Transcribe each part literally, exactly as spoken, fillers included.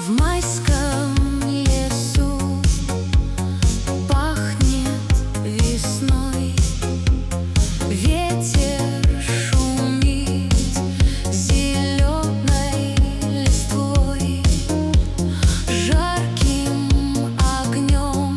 В майском лесу пахнет весной, ветер шумит зеленой листвой, жарким огнем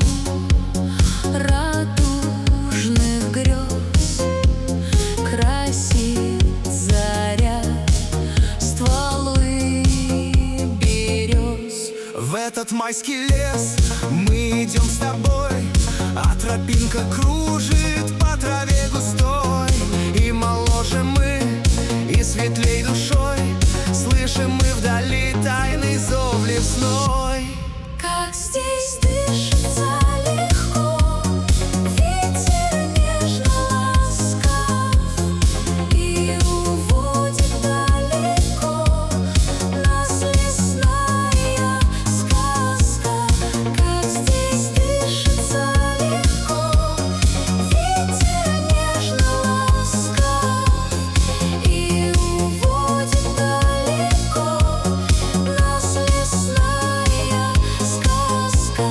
радужных грез красит заря стволы берез. В этот майский лес мы идем с тобой, а тропинка кружит по траве густой. И моложе мы, и светлей душой слышим мы вдали тайный зов лесной. Как здесь дышится легко, ветер нежно ласкав и уводит далеко нас лесная сказка. Как здесь дышится легко, ветер нежно ласкав и уводит далеко нас лесная сказка.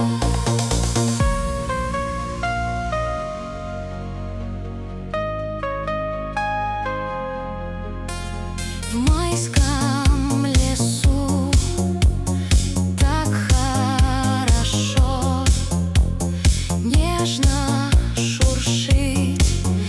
В майском лесу так хорошо, нежно шуршит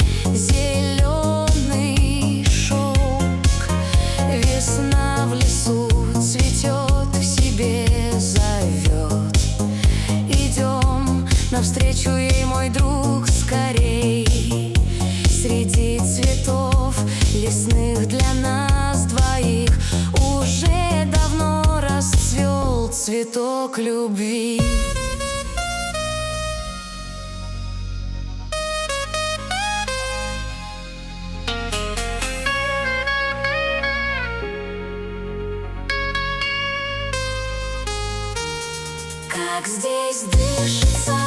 зеленый шелк. Весна в лесу цветет, к себе зовет. Идем навстречу ей, мой друг, скорей. Среди цветов лесных для нас двоих уже давно расцвел цветок любви. Как здесь дышится